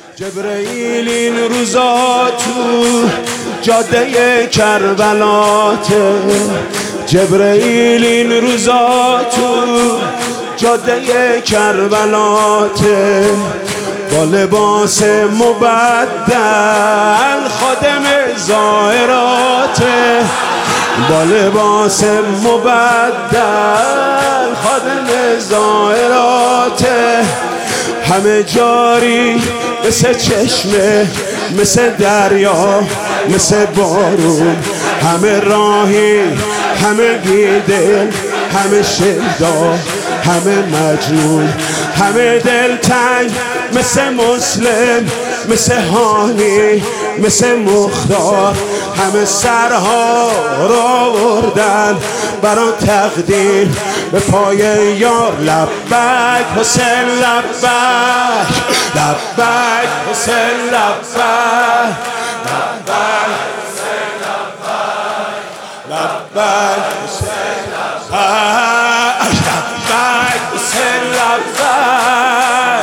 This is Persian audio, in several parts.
جبرئیل این روزا تو جاده کربلاته، جبرئیل این روزا تو جاده کربلاته، با لباس مبدل خادم زائراته، با لباس مبدل خادم زائراته، همه جاری مثل چشمه، مثل دریا، مثل بارون، همه راهی، همه بیدل، همه شیدا، همه مجنون، همه دلتنگ، مثل مسلم، مثل هانی، مثل مختار، همه سرها را آوردن برا تقدیم به پای یار. لبک حسین لبک، لبک حسین لبک، لبک حسین لبک، لبک حسین لبک، لبک حسین لبک،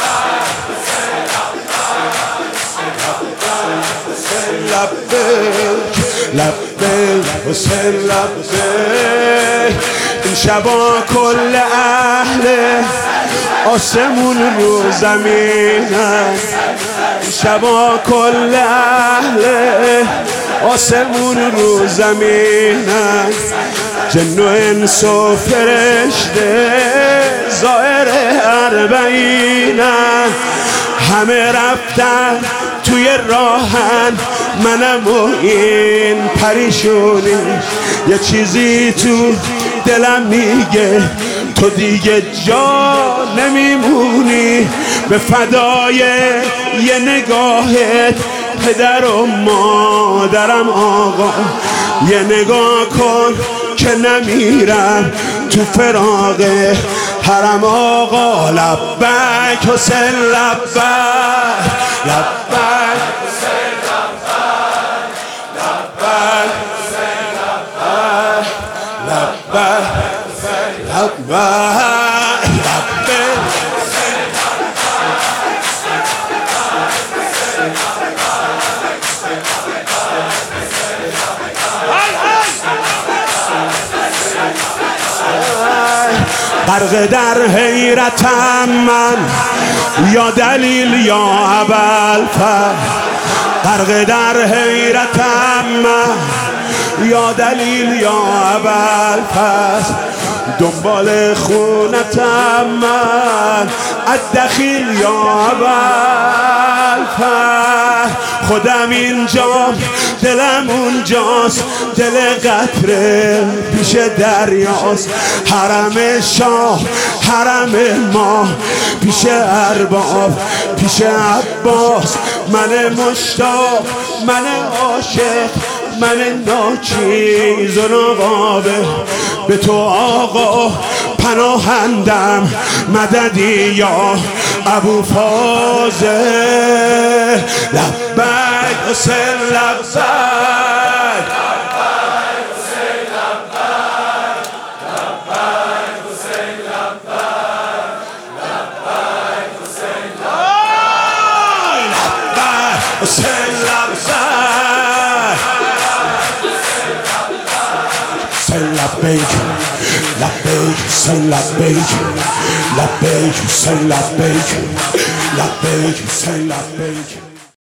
لبک لبک حسین لبک. این شبا کل اهل آسمون رو زمینن، این شبا کل اهل آسمون رو زمینن، جن و انس و فرشته ظاهر اربعینن، همه رفتن توی راهن، منم و این پریشونی، یه چیزی تو دلم میگه تو دیگه جا نمیمونی، به فدای یه نگاهت پدر و مادرم آقا، یه نگاه کن که نمیرم تو فراق حرم آقا. لبک حسین لبک، لبک حسین لبک، لبک حسین لبک، لبک حسین لبک، لبک غرق در حیرتم من، یا دلیل یا ابوالفضل، غرق در حیرتم من، یا دلیل یا ابوالفضل، دنبال خونتم من، الدخیل یا ابوالفضل، خودم اینجا دلم اونجاست، دل قطره پیش دریاست، حرم شاه حرم ما پیش ارباب پیش عباس، من مشتاق من عاشق من ناچیز و نقابه، به تو آقا پناهندم مددی یا ابوالفضل. لبک حسین لبک، لبک حسین لبک، لبک حسین لبک، لبک حسین لبک، لبک حسین لبک، حسین لبک، لبک حسین لبک، لبک حسین لبک، لبک حسین لبک.